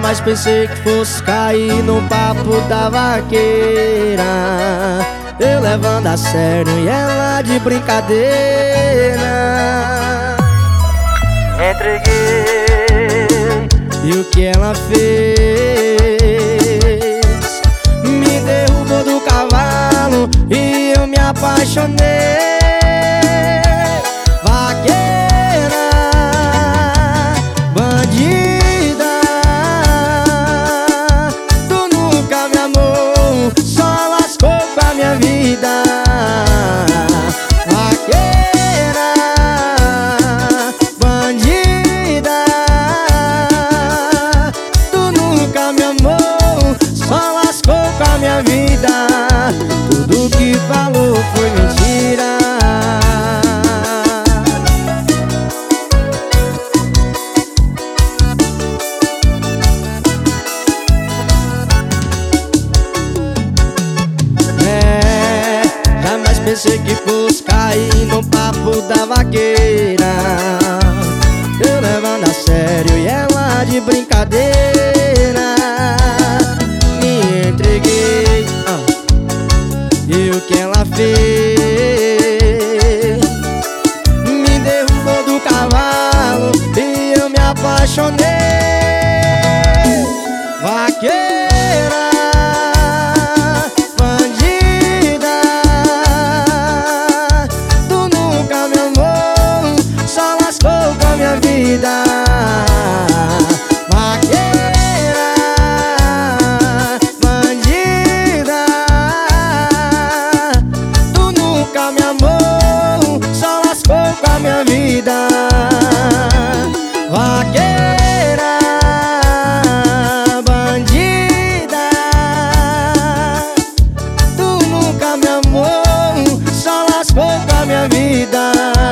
Jamais pensei que fosse cair no papo da vaqueira, eu levando a sério e ela de brincadeira. Entreguei. E o que ela fez? Me derrubou do cavalo e eu me apaixonei. Vaqueira, bandida, tu nunca me amou, só lascou com a minha vida. Vaqueira, bandida, tu nunca me amou, só lascou com a minha vida. Tudo que falou foi mentira. Jamais pensei que fosse cair no papo da vaqueira, eu levando a sério e ela de brincadeira. Me entreguei, e o que ela fez? Me derrubou do cavalo e eu me apaixonei. Vaqueira, bandida, tu nunca me amou, só lascou com a minha vida. Vaqueira, bandida, tu nunca me amou, só lascou com a minha vida. Vaqueira, bandida, tu nunca me amou, só lascou com a minha vida.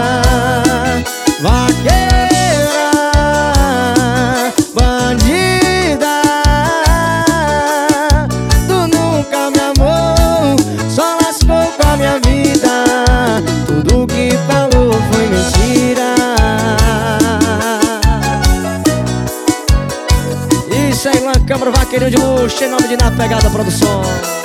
Vaqueira, bandida, tu nunca me amou, só lascou com a minha vida. Tudo que falou foi mentira. Isso aí, Lan Câmara, Vaqueirinho de Luxo, em nome de Na Pegada Produções.